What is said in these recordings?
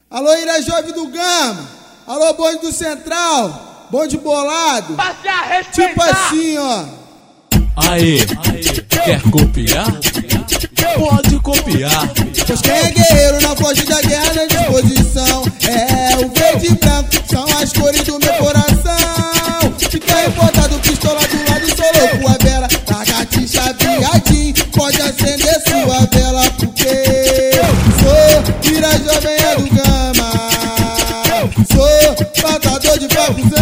Alô, Ira Jovem do Gama. Alô, bonde do Central. Bonde bolado. Tipo assim, ó. Aê, quer copiar? Pode copiar. Pois quem é guerreiro não foge da guerra na disposição. É o verde e branco, são as cores do meu coração. Fica importado, pistola do lado, sou louco, a vela. Lagartixa, viadinho, pode acender sua vela. Porque sou Ira Jovem é do Gama. Sou matador de papuzão.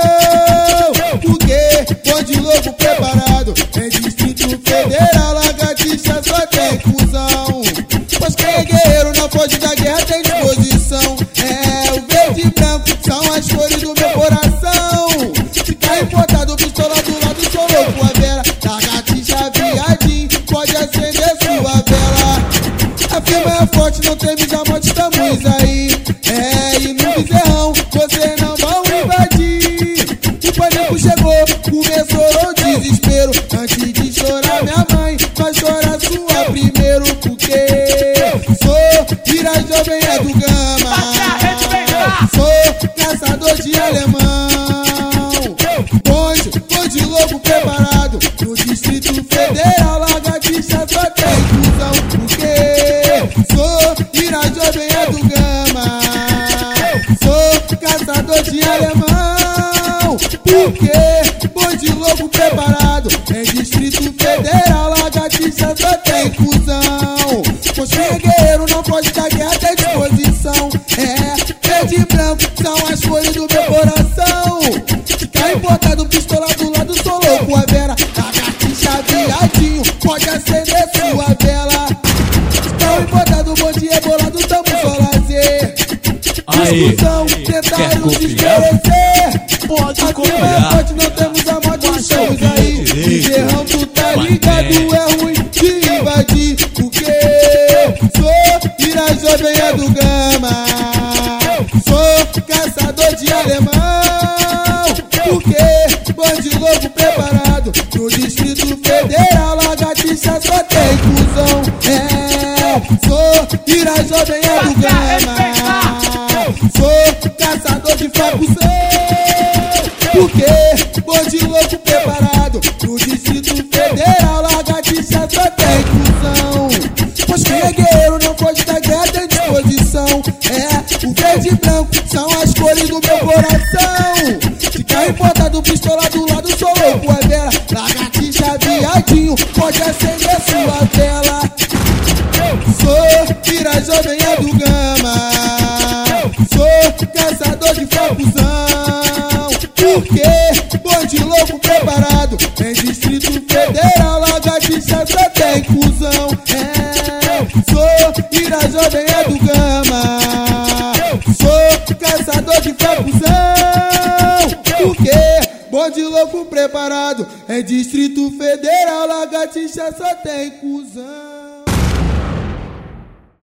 Porque bonde louco preparado em Distrito Federal. Lagartixa só tem cuzão. Pois quem é guerreiro não foge da guerra, tem disposição. É o verde e branco, são as cores do meu coração. Fica importado, pistola do lado, sou louco, a vera. Lagartixa, viadinho, pode acender sua vela. A firma é forte, não teme diamante, estamos aí. É, e no bezerrão, você não vão invadir. O pânico chegou, começou o desespero. Antes de chorar minha mãe, vai chorar sua primeiro. Porque sou Ira Jovem é do Gama. Sou caçador de alemão. Bonde louco preparado no Distrito Federal. Lagartixa só tem cuzão. Porque sou Ira Jovem é do Gama. Sou caçador de alemão. Porque bonde louco preparado em Distrito Federal. Lagartixa só tem cuzão. Pois quem é guerreiro não pode dar guerra, tem disposição. É, verde e branco, são as cores do meu coração. Fica importado, pistola do lado, sou louco, a vera. Lagartixa, viadinho, pode acender sua vela. Fica importado, bonde é bolado, tamo só lazer. Discussão, tentaram desmerecer. Pode copiar. Forte, não temos a morte, estamos aí. Bezerrão, tu tá ligado, é ruim de invadir. Porque sou Ira Jovem é do Gama. Sou caçador de alemão. Porque bonde louco preparado no Distrito Federal. Lagartixa só tem cuzão. É, sou Ira Jovem é do Gama. Sou caçador de facuzão. Porque bonde louco preparado no Distrito Federal. Lagartixa só tem cuzão. Pois quem é guerreiro não foge da guerra, tem disposição. É, o verde e branco, são as cores do meu coração. Fica importado, pistola do lado, sou louco, a vela. Lagartixa, viadinho, pode acender sua vela. Sou Ira Jovem é do Gama. Sou caçador de facuzão. Porque bonde louco preparado em Distrito Federal. Lagartixa só tem cuzão. É, sou Ira Jovem é do Gama. Sou caçador de facuzão. Porque bonde louco preparado em Distrito Federal. Lagartixa só tem cuzão.